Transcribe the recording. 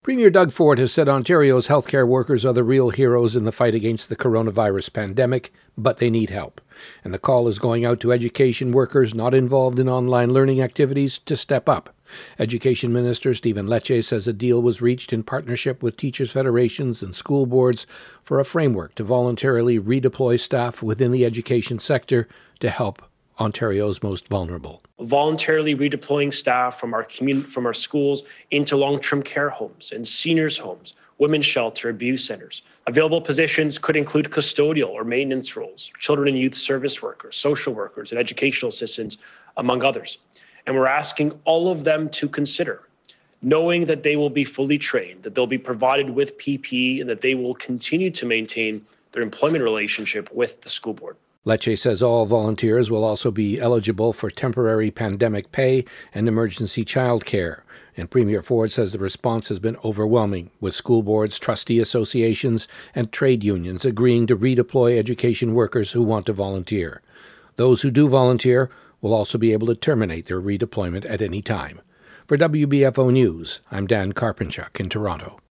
Premier Doug Ford has said Ontario's healthcare workers are the real heroes in the fight against the coronavirus pandemic, but they need help. And the call is going out to education workers not involved in online learning activities to step up. Education Minister Stephen Lecce says a deal was reached in partnership with teachers' federations and school boards for a framework to voluntarily redeploy staff within the education sector to help Ontario's most vulnerable. Voluntarily redeploying staff from our schools into long-term care homes and seniors' homes, women's shelter, abuse centres. Available positions could include custodial or maintenance roles, children and youth service workers, social workers, and educational assistants, among others. And we're asking all of them to consider, knowing that they will be fully trained, that they'll be provided with PPE, and that they will continue to maintain their employment relationship with the school board. Lecce says all volunteers will also be eligible for temporary pandemic pay and emergency childcare. And Premier Ford says the response has been overwhelming, with school boards, trustee associations, and trade unions agreeing to redeploy education workers who want to volunteer. Those who do volunteer will also be able to terminate their redeployment at any time. For WBFO News, I'm Dan Karpinchuk in Toronto.